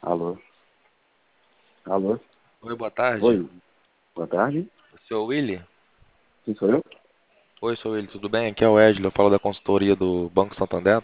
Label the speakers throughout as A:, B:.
A: Alô? Alô?
B: Oi, boa tarde.
A: Oi, boa tarde.
B: Seu Willy?
A: Quem sou eu?
B: Oi, seu Willy, tudo bem? Aqui é o Edlo, eu falo da consultoria do Banco Santander.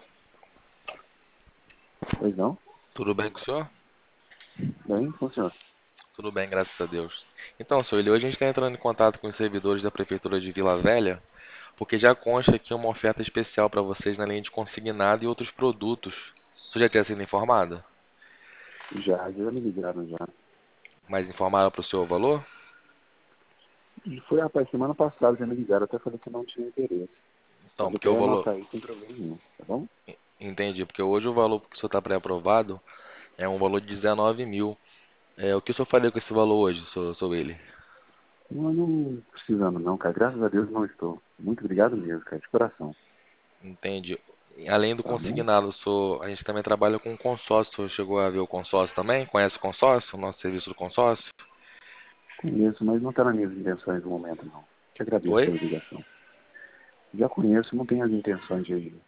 A: Pois não?
B: Tudo bem com o senhor?
A: Bem, funciona.
B: Tudo bem, graças a Deus. Então, seu Willy, hoje a gente está entrando em contato com os servidores da Prefeitura de Vila Velha, porque já consta aqui uma oferta especial para vocês na linha de consignado e outros produtos. Você já tinha sido informado?
A: Já me ligaram já.
B: Mais informado para o seu valor?
A: E foi, rapaz, semana passada já me ligaram, até falei que não tinha interesse.
B: Então,
A: Pode
B: porque o
A: até
B: valor.
A: anotar aí sem problema nenhum, tá bom?
B: Entendi, porque hoje o valor que o senhor está pré-aprovado é um valor de 19 mil. O que o senhor faria com esse valor hoje, seu Willy?
A: Não precisando não, cara. Graças a Deus não estou. Muito obrigado mesmo, cara, de coração.
B: Entendi. Além do
A: Tá bom?
B: consignado, a gente também trabalha com consórcio. O senhor chegou a ver o consórcio também? Conhece o consórcio? O nosso serviço do consórcio?
A: Conheço, mas não está nas minhas intenções no momento, não. Te agradeço
B: Oi?
A: pela ligação. Já conheço, não tenho as intenções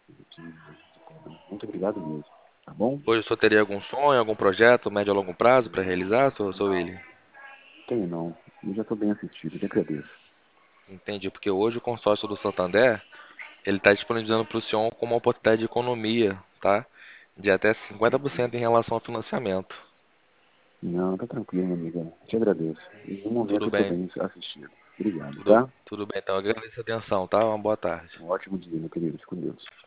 A: Muito obrigado mesmo, tá bom?
B: Hoje o senhor teria algum sonho, algum projeto, médio a longo prazo para realizar, seu
A: Não,
B: Willy?
A: tenho não. Eu já estou bem assistido, te agradeço.
B: Entendi, porque hoje o consórcio do Santander, ele está disponibilizando para o senhor como uma oportunidade de economia, tá? De até 50% em relação ao financiamento.
A: Não, tá tranquilo, minha amiga. Te agradeço. E no momento
B: Tudo
A: eu estou
B: bem,
A: bem assistido. Obrigado,
B: tudo,
A: tá?
B: tudo bem. Então, agradeço a atenção, tá? Uma boa tarde.
A: Um ótimo dia, meu querido. Fique com Deus.